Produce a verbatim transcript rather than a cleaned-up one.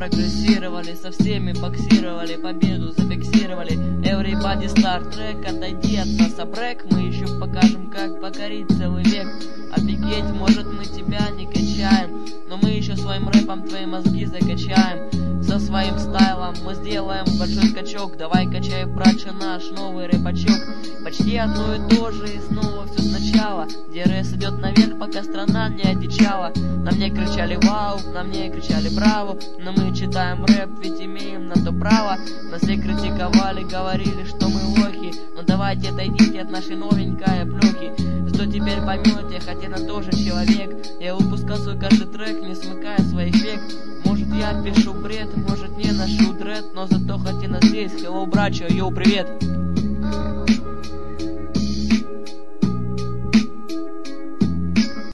прогрессировали, со всеми боксировали, победу зафиксировали. Everybody Star Trek, отойди от нас, абрек. Мы еще покажем, как покорить целый век. Офигеть, может мы тебя не качаем, но мы еще своим рэпом твои мозги закачаем. Со своим стайлом мы сделаем большой скачок. Давай качай, братче, наш новый рэпачок. Почти одно и то же и снова все сначала, где рэс идет наверх, пока страна не одичала. На мне кричали вау, на мне кричали браво, но мы читаем рэп, ведь имеем на то право. Нас все критиковали, говорили, что мы лохи, но давайте отойдите от нашей новенькой плюхи. Что теперь поймете, хотя я тоже человек. Я выпускал свой каждый трек, не смыкая своих век. Может я пишу бред, может не ношу дред, но зато хоть и на здесь. Hello, братья, йоу, привет.